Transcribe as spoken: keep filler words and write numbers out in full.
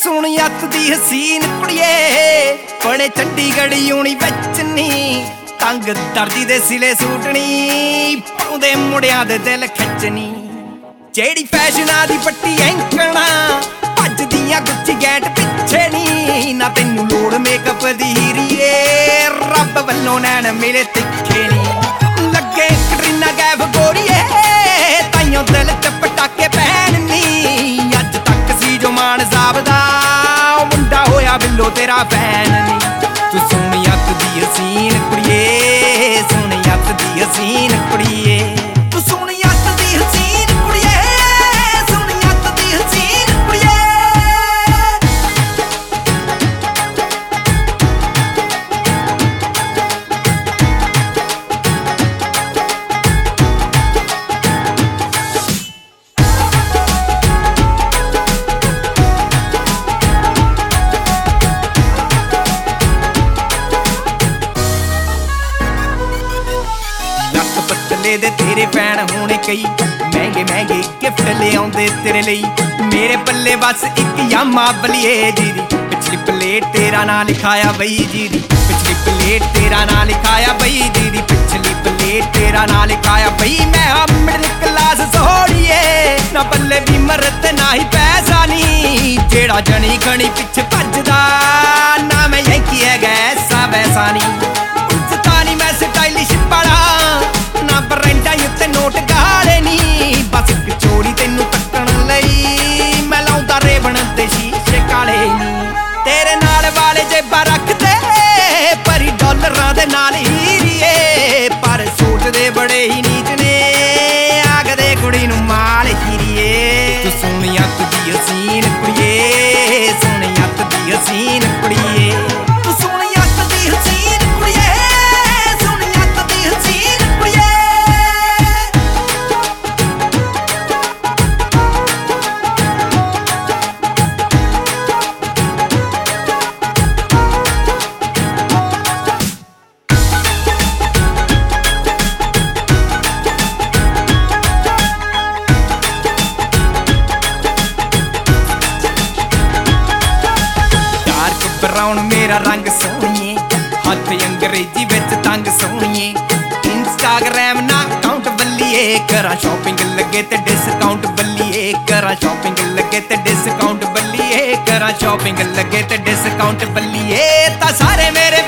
सोहनी अत दी हसीन कुड़िए बड़े चंडीगढ़ यूनी विच नी तंग दर्दी दे सिले सूटनी पाउंदे मुंडियां दे दिल खिचनी जेड़ी फैशना दी पट्टी एंकणा भजदियां गुच्ची गैट पिछे नी ना तैनू लोड़ मेकअप दी हीरीए रब वल्लों नैन मेरे तिखे नी लगे कटरीना कैफ गोरीए ताइयों दिल च पटाके पैन नी अज तक सी जो मान जाबदा मुंडा होया बिल्लो तेरा फैन नी तू सोहनी अत दी हसीन कुड़िए सोहनी अत दी हसीन कुड़िए तू सोहनी अत दी हसीन कुड़िए सोहनी अत दी हसीन कुड़िए दे तेरे फैन होने कई महंगे महंगे गिफ्ट ले आउंदे तेरे लई मेरे पल्ले बस एक यामा बलिए जीदी पिछली प्लेट तेरा ना लिखाया बई जीदी पिछली प्लेट तेरा ना लिखाया बई दीदी पिछली प्लेट तेरा ना लिखाया बई मैं मिडिल क्लास सोहड़िए ना पल्ले भी मरत ना ही पैसा नी जेड़ा जनी खनी पिछे भजदा ना मैं यंकी है गैसा वैसा नी उच्चतानी मैं स्टाइलिश बड़ा ना बरेंडा उत्ते नोट गाले नी बस एक चोरी तेनू तक्कण लई मैं लाउंदा रेबन ते शीशे काले नी तेरे नाल वाले जेबा रखदे परी डॉलरां दे नाल हीरीए पर सोचदे बड़े ही नीच ने आखदे कुड़ी नू माल हीरीए तू सोहनी अत दी हसीन कुड़िए सोहनी अत दी हसीन कुड़िए तू सोहनी अत दी हसीन कुड़िए सोहनी अत दी हसीन कुड़िए ब्राउन मेरा रंग सोहणिए हथ अंग्रेजी विच तंग सोहणिए इंस्टाग्राम ना अकाउंट बल्लिए करा शॉपिंग लगे ते डिस्काउंट बल्लिए करा शॉपिंग लगे ते डिस्काउंट बल्लिए करा शॉपिंग लगे ते डिस्काउंट बल्लिए ता सारे मेरे